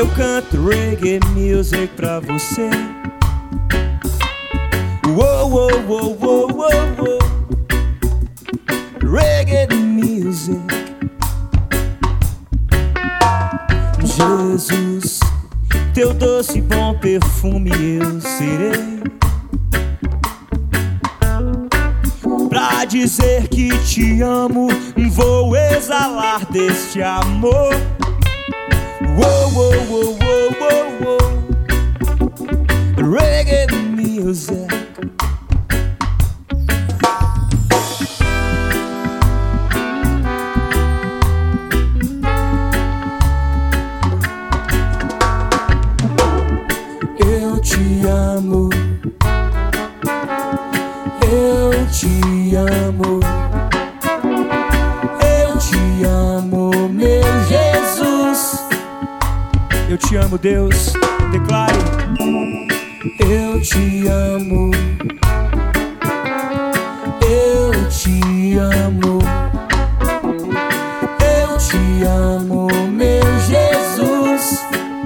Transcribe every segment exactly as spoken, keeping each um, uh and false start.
eu canto reggae music pra você. Uou, uou, uou, uou, uou, uou. Reggae music. Jesus, teu doce e bom perfume eu serei, pra dizer que te amo, vou exalar deste amor. Uou, uou, uou, uou, uou, uou. Reggae music. Eu te amo, eu te amo, eu te amo, meu Jesus. Eu te amo, Deus, declare. Eu te amo, eu te amo, eu te amo, meu Jesus.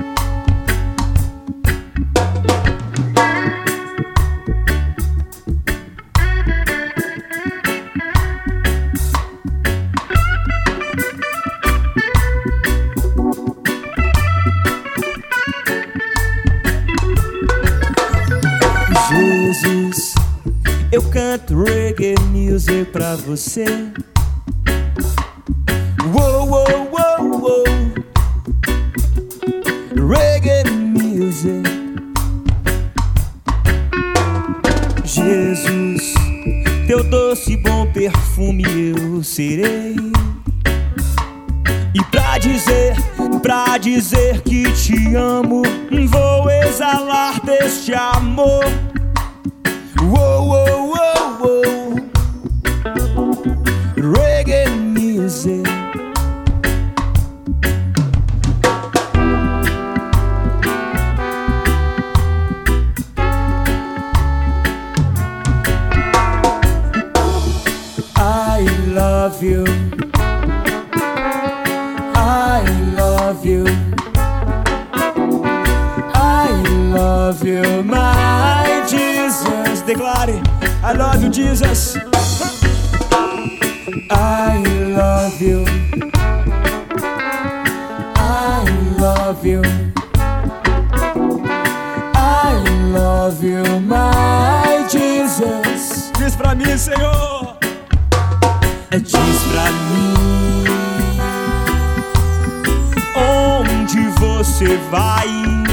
Jesus, eu canto reggae music pra você. Uou, uou, uou, uou. Reggae music. Jesus, teu doce e bom perfume eu serei, e pra dizer, pra dizer que te amo, vou exalar deste amor. Uou, uou, uou, uou. Reggae music. I love you, I love you, I love you, my Jesus. Declare, I love you, Jesus. I love you, I love you, I love you, my Jesus. Diz pra mim, Senhor. Diz pra mim onde você vai.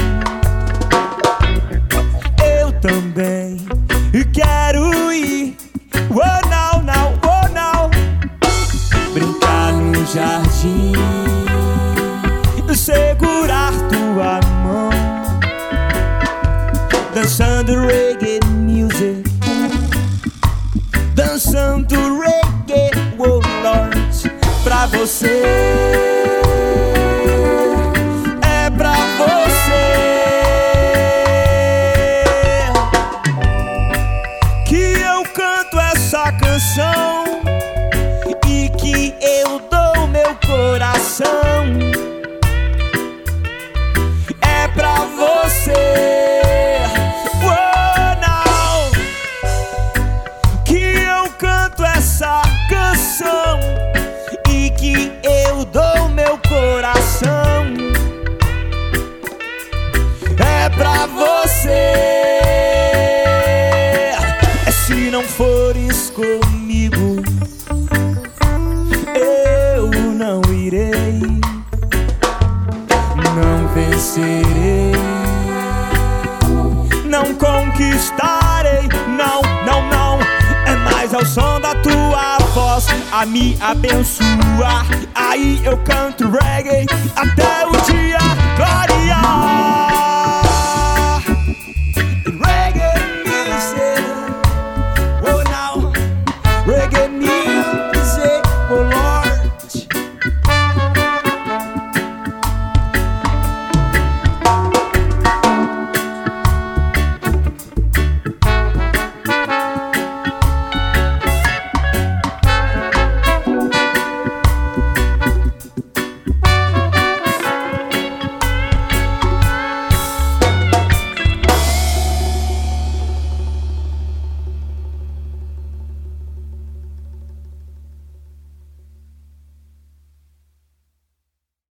Eu também quero ir. Oh, não, não, oh, não. Brincar no jardim, segurar tua mão, dançando reggae music, dançando reggae, oh Lord, pra você. É pra você que eu canto essa canção e que eu dou meu coração. É pra você, oh, não, que eu canto essa canção e que eu dou meu coração. É pra você. Se não fores comigo, eu não irei, não vencerei, não conquistarei, não, não, não. É mais ao som da tua voz a me abençoar. Aí eu canto reggae até o dia glória.